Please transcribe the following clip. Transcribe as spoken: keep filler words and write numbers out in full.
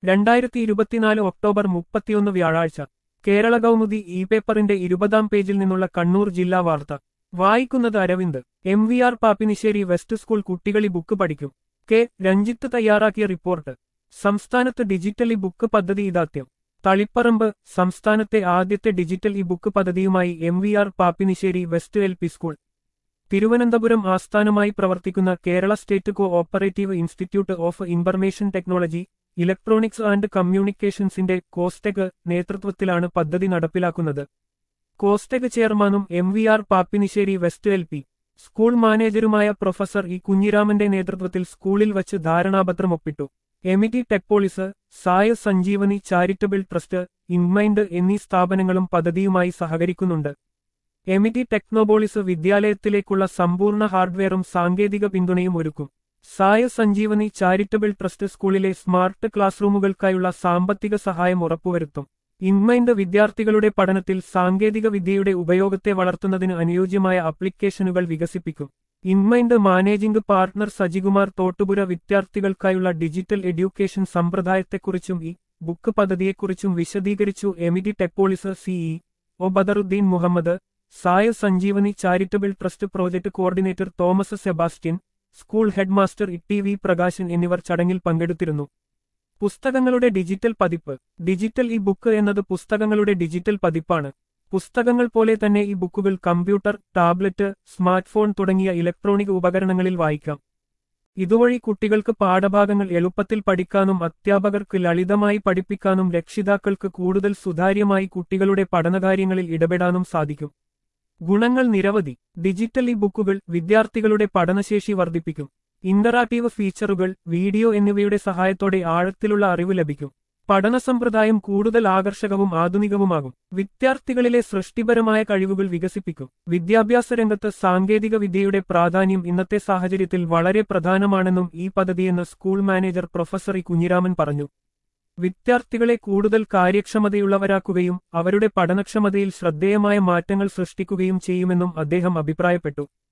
രണ്ടായിരത്തി ഇരുപത്തിനാല് ഒക്ടോബർ മുപ്പത്തിയൊന്ന് വ്യാഴാഴ്ച കേരള കൗമുദി ഇ പേപ്പറിന്റെ ഇരുപതാം പേജിൽ നിന്നുള്ള കണ്ണൂർ ജില്ലാ വാർത്ത വായിക്കുന്നത് Aravind. M V R Pappinisseri west school കുട്ടികളി ബുക്ക് പഠിക്കും. കെ രഞ്ജിത്ത് തയ്യാറാക്കിയ റിപ്പോർട്ട്. സംസ്ഥാനത്ത് ഡിജിറ്റൽ ഇ ബുക്ക് പദ്ധതി ഇദാത്യം. തളിപ്പറമ്പ്. സംസ്ഥാനത്തെ ആദ്യത്തെ ഡിജിറ്റൽ ഇ ബുക്ക് പദ്ധതിയുമായി M V R Pappinisseri west L P school. Thiruvananthapuram ആസ്ഥാനമായി പ്രവർത്തിക്കുന്ന Kerala state cooperative institute of information technology, electronics and കമ്മ്യൂണിക്കേഷൻസിന്റെ കോസ്റ്റെക് നേതൃത്വത്തിലാണ് പദ്ധതി നടപ്പിലാക്കുന്നത്. കോസ്റ്റെക് ചെയർമാനും M V R Pappinisseri west L P school മാനേജരുമായ പ്രൊഫസർ ഇ കുഞ്ഞിരാമന്റെ നേതൃത്വത്തിൽ സ്കൂളിൽ വച്ച് ധാരണാപത്രം ഒപ്പിട്ടു. Amity Techpolis, Saya Sanjeevani charitable trust, Inmind എന്നീ സ്ഥാപനങ്ങളും പദ്ധതിയുമായി സഹകരിക്കുന്നുണ്ട്. എമിറ്റി ടെക്നോപോളിസ് വിദ്യാലയത്തിലേക്കുള്ള സമ്പൂർണ്ണ ഹാർഡ്വെയറും സാങ്കേതിക പിന്തുണയും ഒരുക്കും. സായ സഞ്ജീവനി ചാരിറ്റബിൾ ട്രസ്റ്റ് സ്കൂളിലെ സ്മാർട്ട് ക്ലാസ് റൂമുകൾക്കായുള്ള സാമ്പത്തിക സഹായം ഉറപ്പുവരുത്തും. ഇൻമൈൻഡ് വിദ്യാർത്ഥികളുടെ പഠനത്തിൽ സാങ്കേതിക വിദ്യയുടെ ഉപയോഗത്തെ വളർത്തുന്നതിന് അനുയോജ്യമായ ആപ്ലിക്കേഷനുകൾ വികസിപ്പിക്കും. Inmind managing partner Sajikumar Thottupura വിദ്യാർത്ഥികൾക്കായുള്ള ഡിജിറ്റൽ എഡ്യൂക്കേഷൻ സമ്പ്രദായത്തെക്കുറിച്ചും ഈ ബുക്ക് പദ്ധതിയെക്കുറിച്ചും വിശദീകരിച്ചു. Amity Techpolis CEO Badaruddin Muhammad, Saya Sanjeevani charitable trust project coordinator Thomas Sebastian, school head master E T V Prakashan എന്നിവർ ചടങ്ങിൽ പങ്കെടുത്തിരുന്നു. പുസ്തകങ്ങളുടെ ഡിജിറ്റൽ പതിപ്പ്. ഡിജിറ്റൽ ഇ ബുക്ക് എന്നത് പുസ്തകങ്ങളുടെ ഡിജിറ്റൽ പതിപ്പാണ്. പുസ്തകങ്ങൾ പോലെ തന്നെ ഈ ബുക്കുകൾ കമ്പ്യൂട്ടർ, ടാബ്ലറ്റ്, സ്മാർട്ട് ഫോൺ തുടങ്ങിയ ഇലക്ട്രോണിക് ഉപകരണങ്ങളിൽ വായിക്കാം. ഇതുവഴി കുട്ടികൾക്ക് പാഠഭാഗങ്ങൾ എളുപ്പത്തിൽ പഠിക്കാനും അധ്യാപകർക്ക് ലളിതമായി പഠിപ്പിക്കാനും രക്ഷിതാക്കൾക്ക് കൂടുതൽ സുതാര്യമായി കുട്ടികളുടെ പഠനകാര്യങ്ങളിൽ ഇടപെടാനും സാധിക്കും. ഗുണങ്ങൾ നിരവധി. ഡിജിറ്റൽ ഇ ബുക്കുകൾ വിദ്യാർത്ഥികളുടെ പഠനശേഷി വർദ്ധിപ്പിക്കും. ഇന്ററാക്റ്റീവ് ഫീച്ചറുകൾ, വീഡിയോ എന്നിവയുടെ സഹായത്തോടെ ആഴത്തിലുള്ള അറിവ് ലഭിക്കും. പഠന സമ്പ്രദായം കൂടുതൽ ആകർഷകവും ആധുനികവുമാകും. വിദ്യാർത്ഥികളിലെ സൃഷ്ടിപരമായ കഴിവുകൾ വികസിപ്പിക്കും. വിദ്യാഭ്യാസ രംഗത്ത് സാങ്കേതിക വിദ്യയുടെ പ്രാധാന്യം ഇന്നത്തെ സാഹചര്യത്തിൽ വളരെ പ്രധാനമാണെന്നും ഈ പദ്ധതിയെന്ന് school manager professor E Kunhiraman പറഞ്ഞു. വിദ്യാർത്ഥികളെ കൂടുതൽ കാര്യക്ഷമതയുള്ളവരാക്കുകയും അവരുടെ പഠനക്ഷമതയിൽ ശ്രദ്ധേയമായ മാറ്റങ്ങൾ സൃഷ്ടിക്കുകയും ചെയ്യുമെന്നും അദ്ദേഹം അഭിപ്രായപ്പെട്ടു.